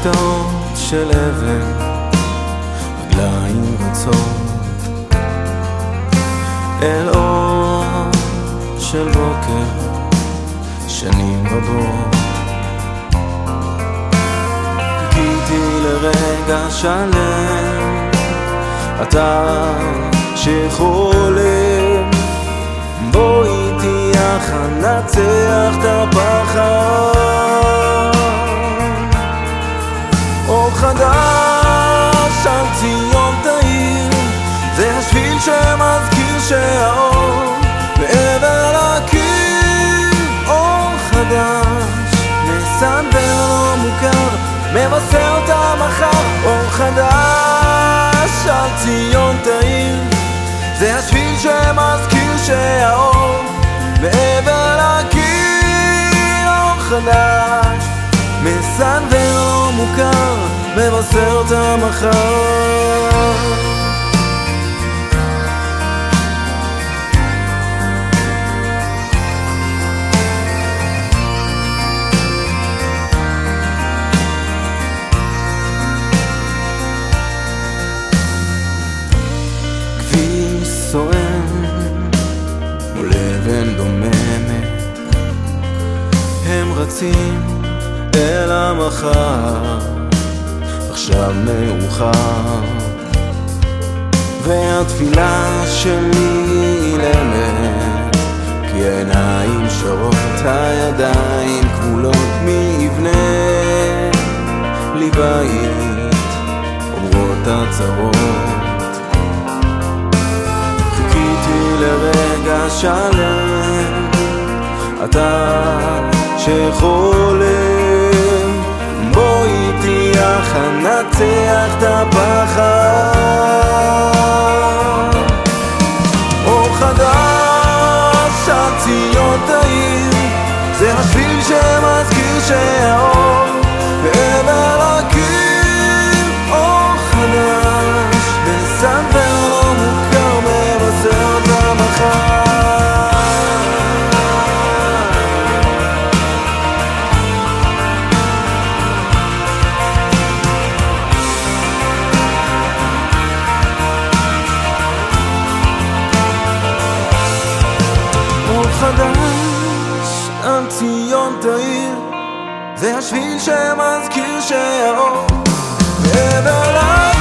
פליטות של אבן, רגליים רצות אל אור של בוקר, שנים רבות חיכיתי לרגע שלם, אתה שחולם, בוא איתי יחד נצח את הפחד. אור חדש על ציון תאיר, זה השביל שמזכיר שהאור מעבר לקיר. אור חדש מסנוור לא מוכר, מבשר את המחר. אור חדש על ציון תאיר, זה השביל שמזכיר שהאור מעבר לקיר. אור חדש מסנוור לא מוכר, מבשר את המחר. מול אבן דוממת הם רצים אל המחר, עכשיו מאוחר והתפילה שלי אילמת, כי העיניים שרות, הידיים כבולות מבנה לי בית אומרות הצרות. לרגע שלם, אתה שחולם, בוא איתי יחד נצח את הפחד. אור חדש על ציון תאיר, זה השביל שמזכיר שהאור מעבר לקיר. אור חדש מסנוור לא מוכר, מבשר את המחר. אור חדש על ציון תאיר, זה השביל שמזכיר שהאור מעבר לקיר.